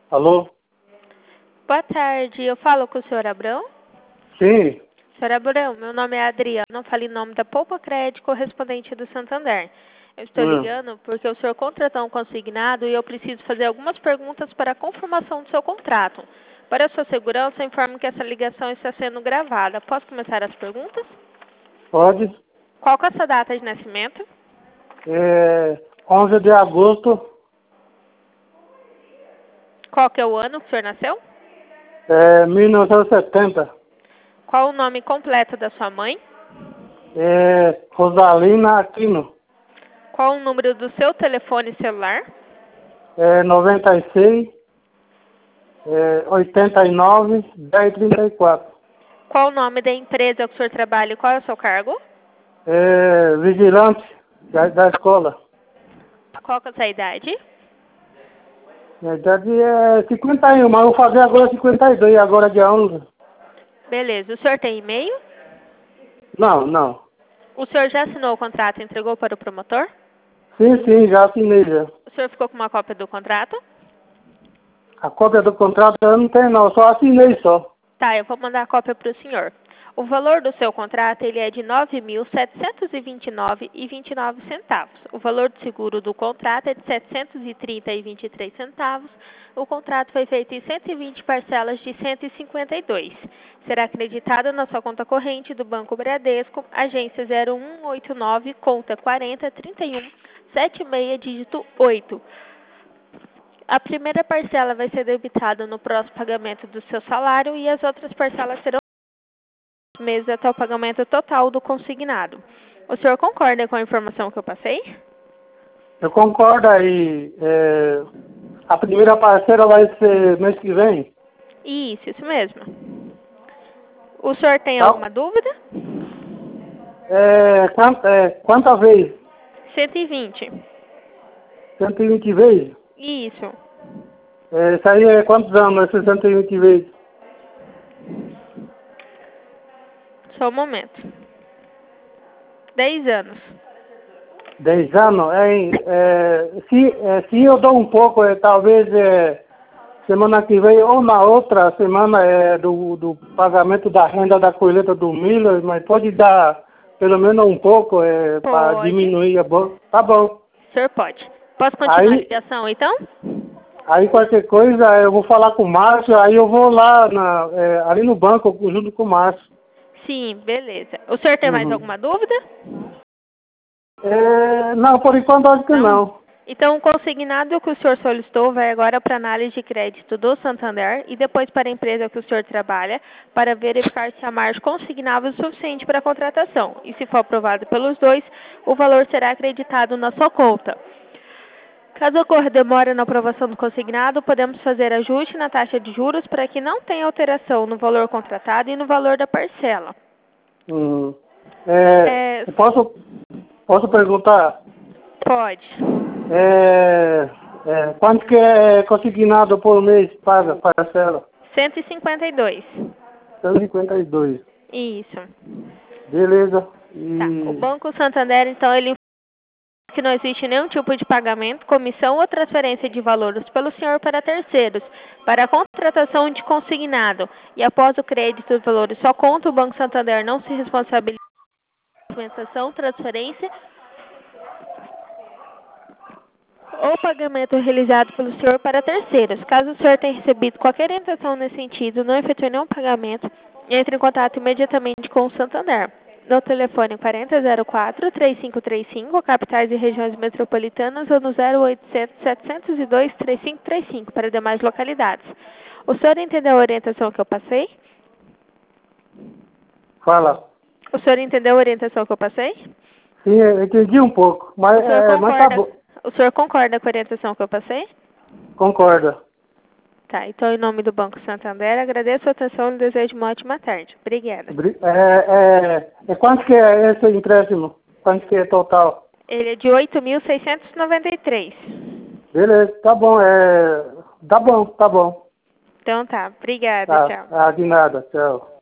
Alô? Boa tarde, eu falo com o senhor Abrão? Sim. Senhor Abrão, meu nome é Adriana, eu falo em nome da Poupa Crédito, correspondente do Santander. Eu estou Hum. ligando porque o senhor contratou um consignado e eu preciso fazer algumas perguntas para a confirmação do seu contrato. Para a sua segurança, eu informo que essa ligação está sendo gravada. Posso começar as perguntas? Pode. Qual que é a sua data de nascimento? 11 de agosto, Qual que é o ano que o senhor nasceu? 1970. Qual o nome completo da sua mãe? Rosalina Aquino. Qual o número do seu telefone celular? 96, 89, 1034. Qual o nome da empresa que o senhor trabalha e qual é o seu cargo? Vigilante da escola. Qual que é a sua idade? Minha idade é 51, mas eu vou fazer agora 52, agora dia 11. Beleza. O senhor tem e-mail? Não. O senhor já assinou o contrato e entregou para o promotor? Sim, já assinei já. O senhor ficou com uma cópia do contrato? A cópia do contrato eu não tenho não, só assinei só. Tá, eu vou mandar a cópia para o senhor. O valor do seu contrato ele é de R$ 9.729,29. O valor do seguro do contrato é de R$ 730,23. O contrato foi feito em 120 parcelas de 152. Será acreditado na sua conta corrente do Banco Bradesco, agência 0189, conta 4031 76, dígito 8. A primeira parcela vai ser debitada no próximo pagamento do seu salário e as outras parcelas serão meses até o pagamento total do consignado. O senhor concorda com a informação que eu passei? Eu concordo aí. A primeira parceira vai ser mês que vem. Isso mesmo. O senhor tem Tá? alguma dúvida? Quanta vez? 120. 120 vezes? Isso. Isso aí é quantos anos, esses 120 vezes? Só um momento. 10 anos. 10 anos? Se eu dou um pouco, talvez semana que vem ou na outra semana do pagamento da renda da colheita do milho, mas pode dar pelo menos um pouco para Pode. diminuir a bolsa. Tá bom. O senhor pode. Posso continuar a Aí, ligação, então? aí qualquer coisa eu vou falar com o Márcio, aí eu vou lá ali no banco junto com o Márcio. Sim, beleza. O senhor tem mais Uhum. alguma dúvida? Não, por enquanto acho que não. Então, o consignado que o senhor solicitou vai agora para a análise de crédito do Santander e depois para a empresa que o senhor trabalha para verificar se a margem consignável é suficiente para a contratação. E se for aprovado pelos dois, o valor será acreditado na sua conta. Caso ocorra demora na aprovação do consignado, podemos fazer ajuste na taxa de juros para que não tenha alteração no valor contratado e no valor da parcela. Uhum. Posso perguntar? Pode. Quanto que é consignado por mês paga parcela? 152. 152. Isso. Beleza. Tá. O E Banco Santander, então, ele informa que não existe nenhum tipo de pagamento, comissão ou transferência de valores pelo senhor para terceiros, para a contratação de consignado. E após o crédito dos valores só conta, o Banco Santander não se responsabiliza pela movimentação, transferência ou pagamento realizado pelo senhor para terceiros. Caso o senhor tenha recebido qualquer orientação nesse sentido, não efetue nenhum pagamento, entre em contato imediatamente com o Santander. No telefone 4004-3535, capitais e regiões metropolitanas, ou no 0800-702-3535, para demais localidades. O senhor entendeu a orientação que eu passei? fala. O senhor entendeu a orientação que eu passei? Sim, eu entendi um pouco, mas tá bom. O senhor concorda com a orientação que eu passei? Concorda. Tá, então em nome do Banco Santander, agradeço a atenção e desejo uma ótima tarde. Obrigada. Quanto que é esse empréstimo? Quanto que é total? Ele é de 8.693. Beleza, tá bom, tá bom. Então tá, obrigada, Tá, tchau. de nada, tchau.